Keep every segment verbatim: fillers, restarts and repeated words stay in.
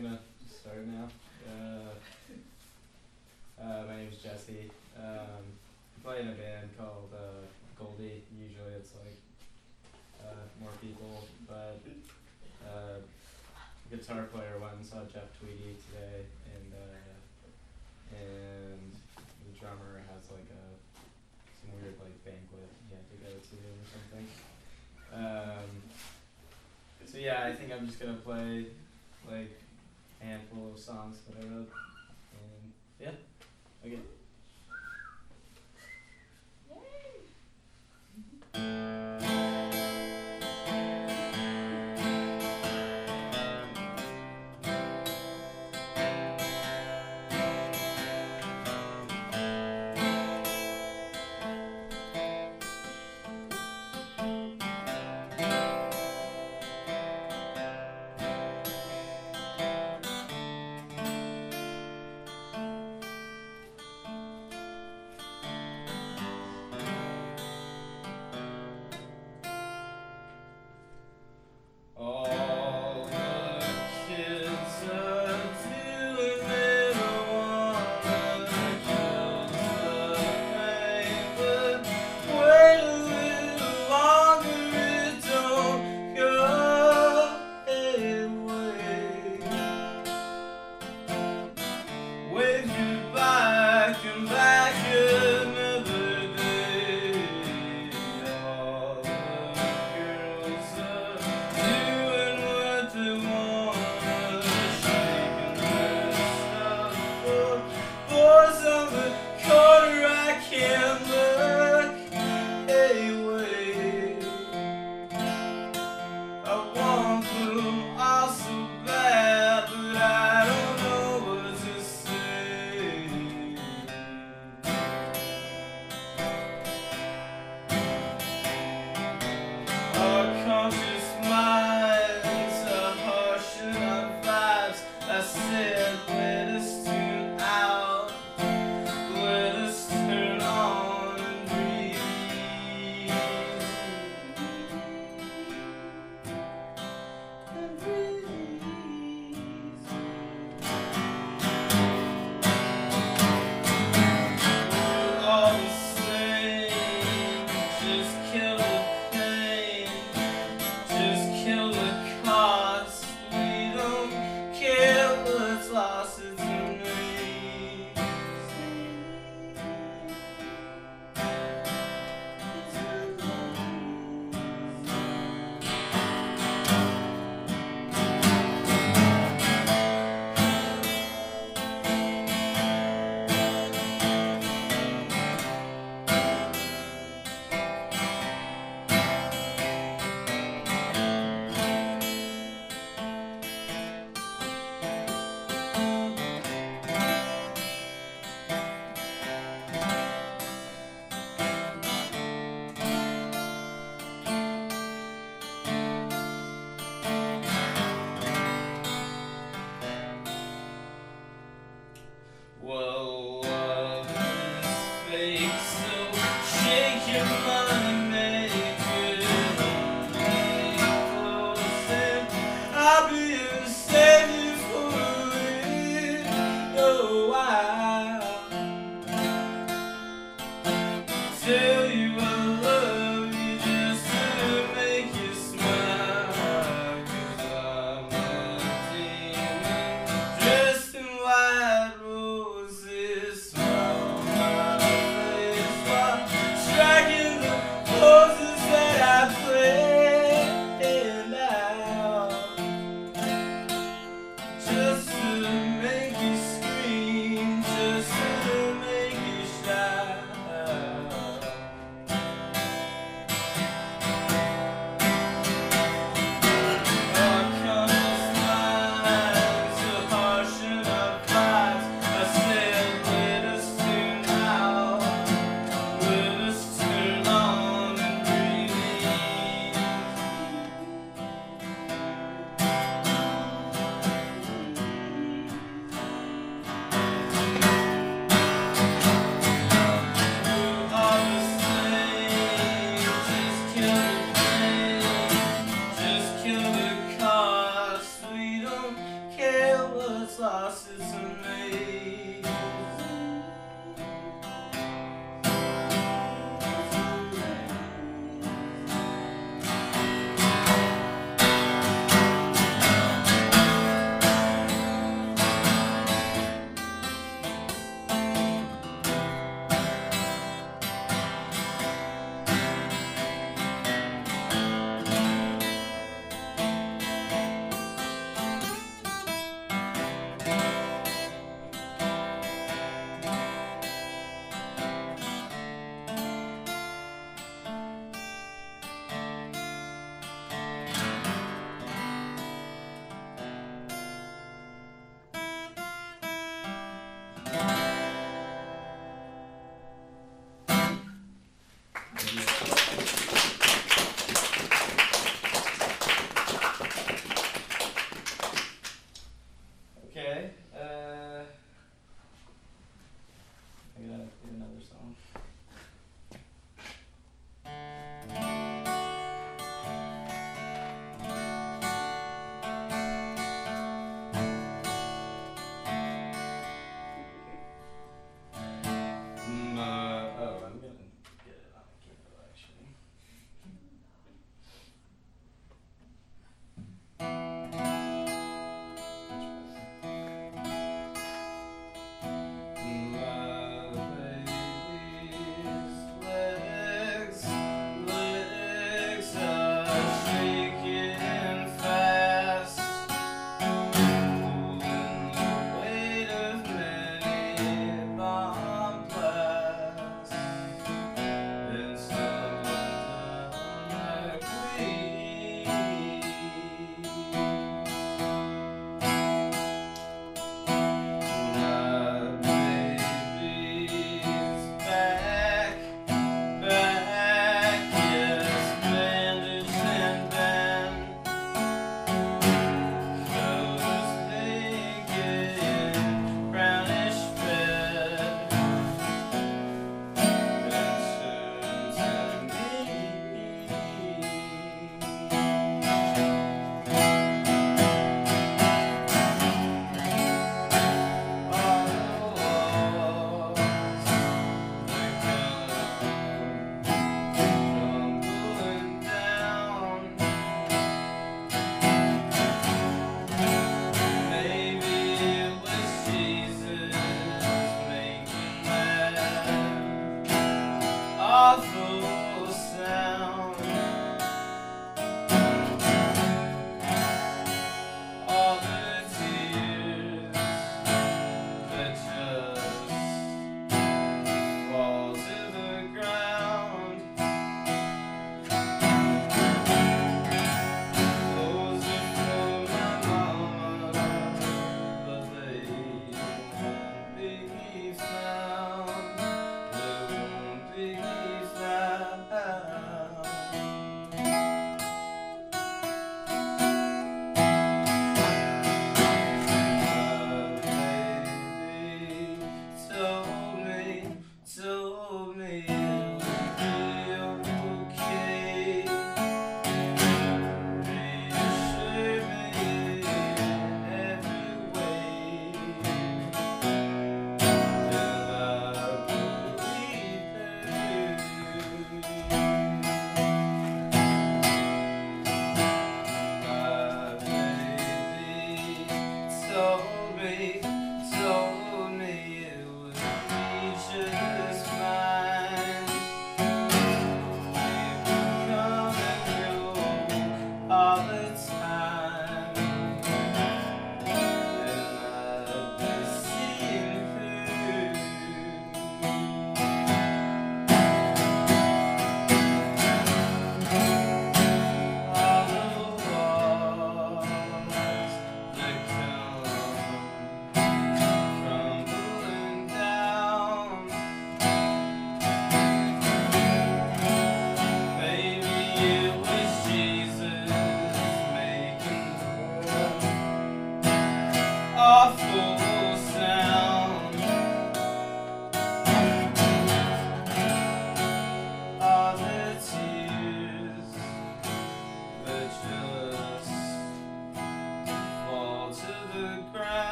gonna start now. Uh, uh, my name's Jesse. Um, I play in a band called uh, Goldie. Usually it's like uh, more people, but uh, guitar player went and saw Jeff Tweedy today, and uh, and the drummer has like a some weird like banquet he had to go to or something. Um, so yeah, I think I'm just gonna play like a handful of songs that I wrote, and yeah, okay.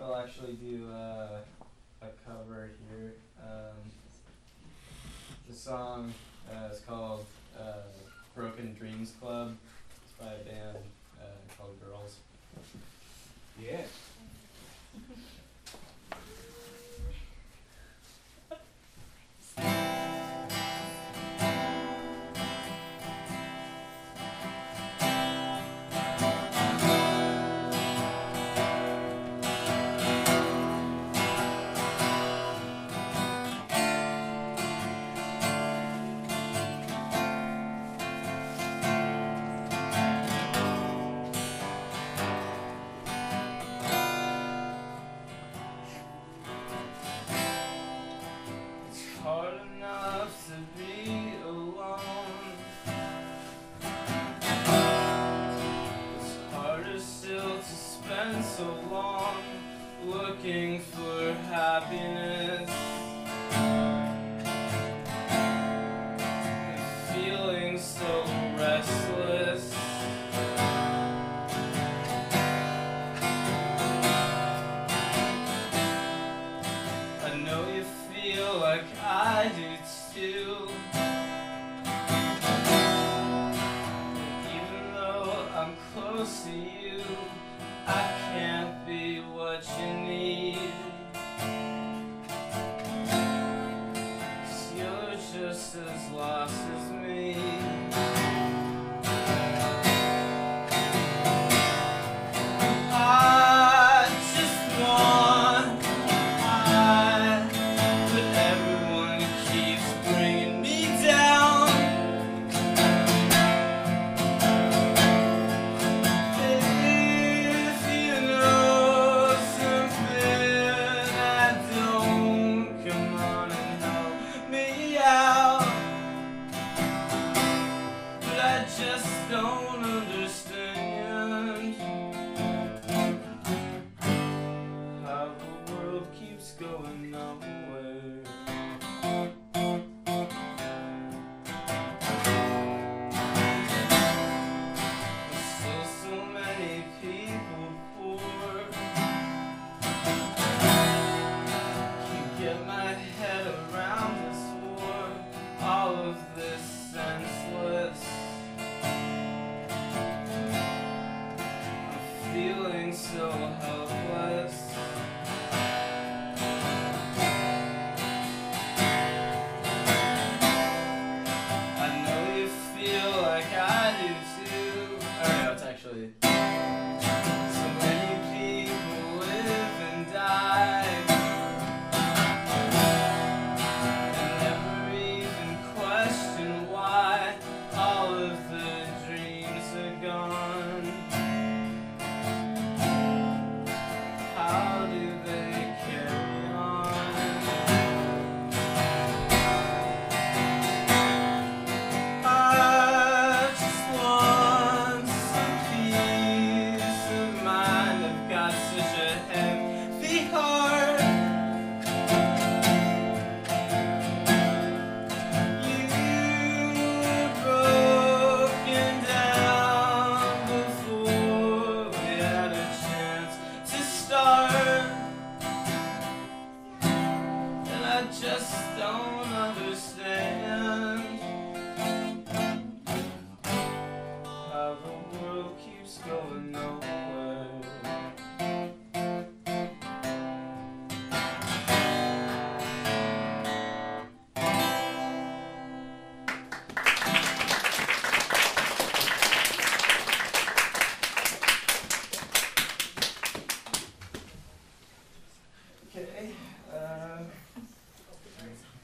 I'll actually do uh, a cover here. Um, the song uh, is called uh, Broken Dreams Club. It's by a band uh, called Girls. Yeah. Hard enough to be alone. It's harder still to spend so long looking for happiness and feeling so restless. I know you feel like I do too. Even though I'm close to you, I can't be what you need. 'Cause you're just as lost as me. I just want I, but everyone keeps bringing me down. If you know something I don't, come on and help me out. But I just don't understand how the world keeps going nowhere. There's still so many people poor. Can't get my head around this war. All of this senseless. I'm feeling so helpless. I know you feel like I do too. Or no, it's actually so many people live and die and never even question why all of the dreams are gone. How do they carry on? I just want some peace of mind. I've got such a heavy heart. You were broken down before we had a chance to start, and I just don't understand how the world keeps going nowhere. Okay, uh,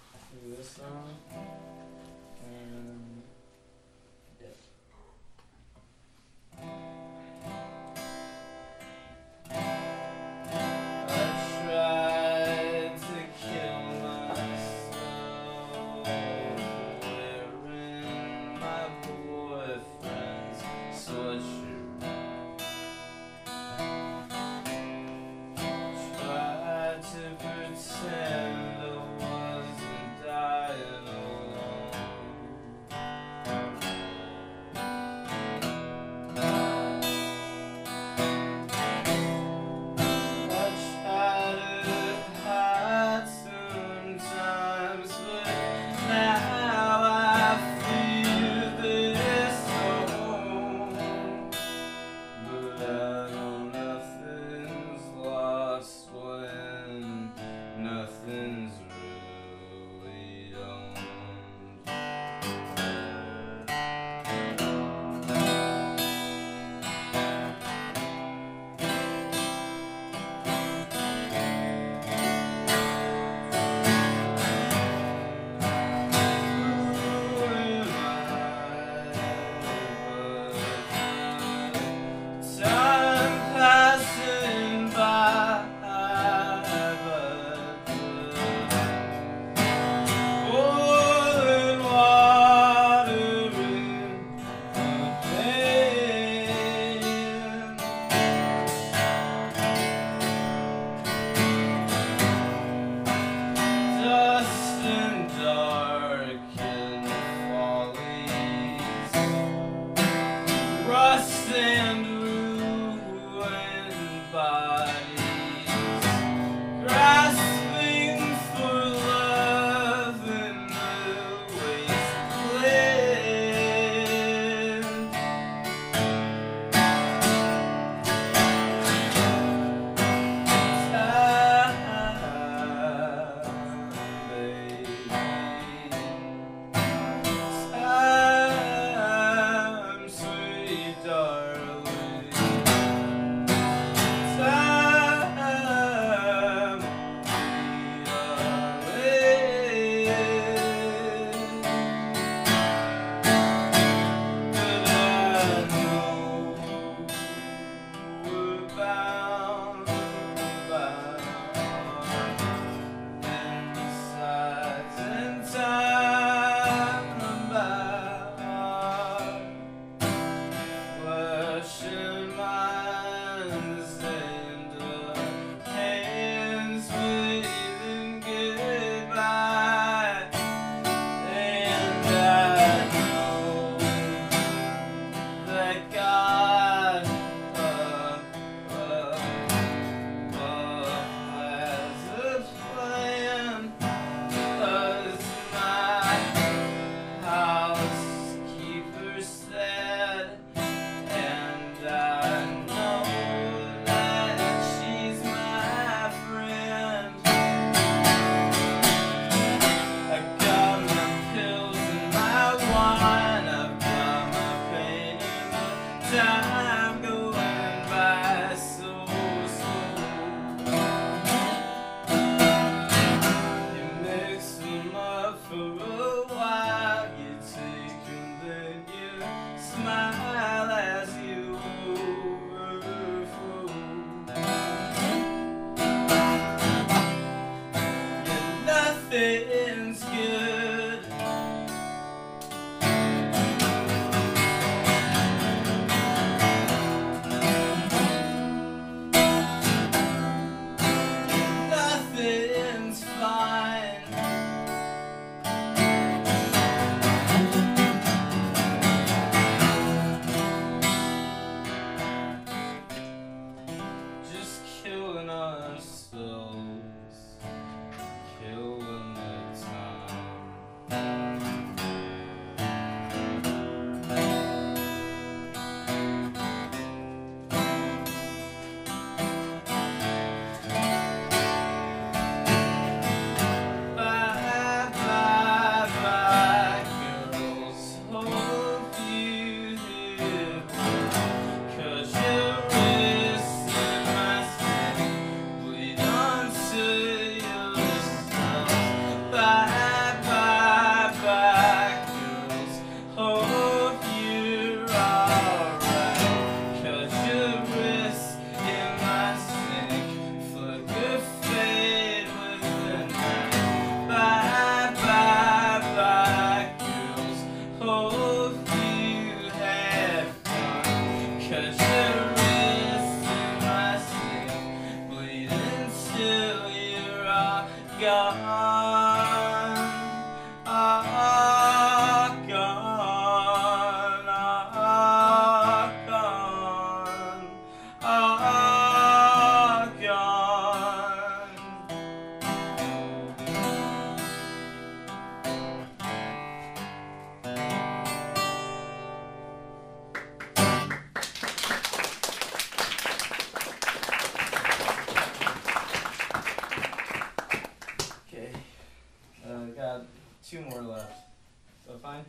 Two more left. So fine?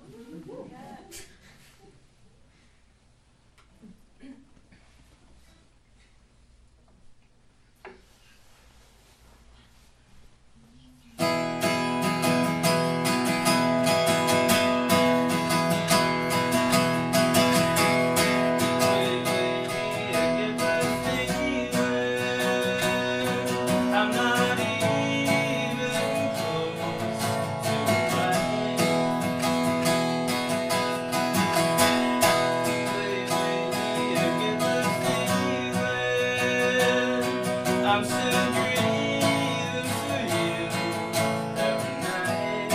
I'm still breathing for you every night.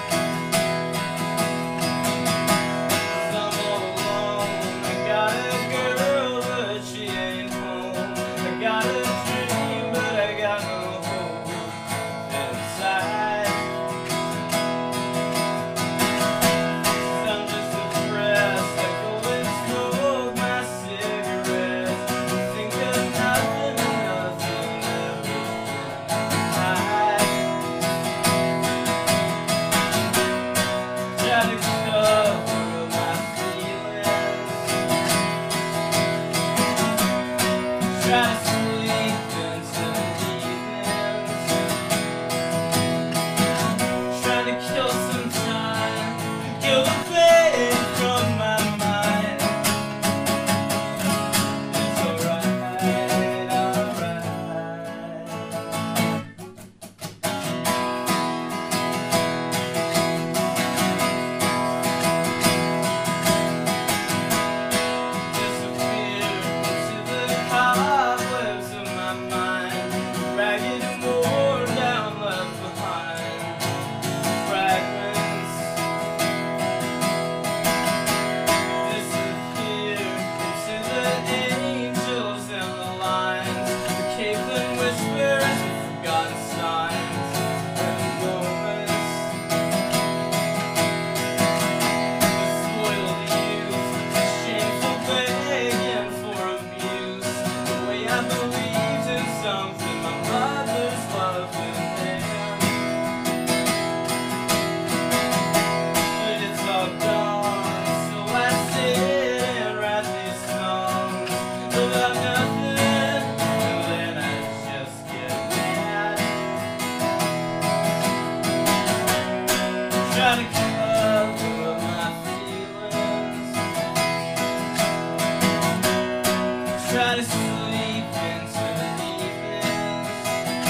'Cause I'm all alone. I got a girl, but she ain't home. I got a dream, but I got no hope inside. 'Cause I'm just depressed. I go and smoke my cigarettes. Think of nothing and nothing. Try to cover my feelings. Try to sleep into the evenings. Trying to kill some time, kill the pain from my mind. It's alright, alright. Disappear into the cobwebs of my mind, ragged and worn down, left behind fragments. Disappear into the angels and the lines, the Caitlin whispers and forgotten signs and moments. The spoiled youth, the shameful begging for abuse, the way I believed in something my mother's love within. But it's all gone, so I sit and write these songs about nothing, and then I just get mad. Try to cover my feelings. Try to sleep into the evenings.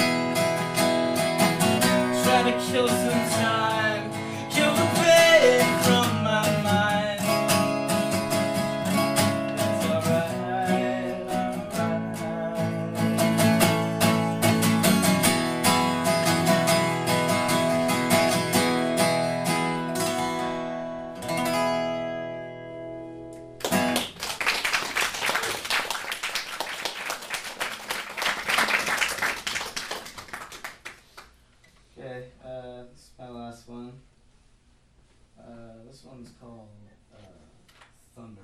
Try to kill some time, kill the pain from my mind. It's alright, Okay, uh, this is my last one. Uh, this one's called uh, Thunder.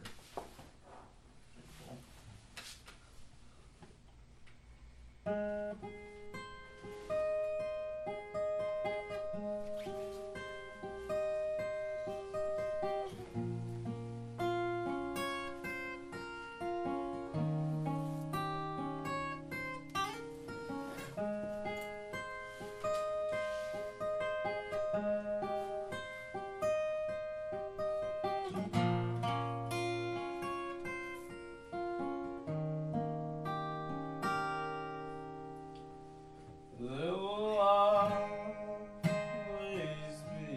There will always be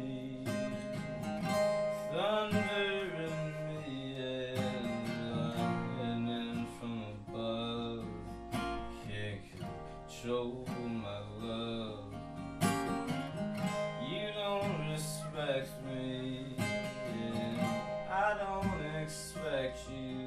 thunder in me and lightning from above. Can't control my love. you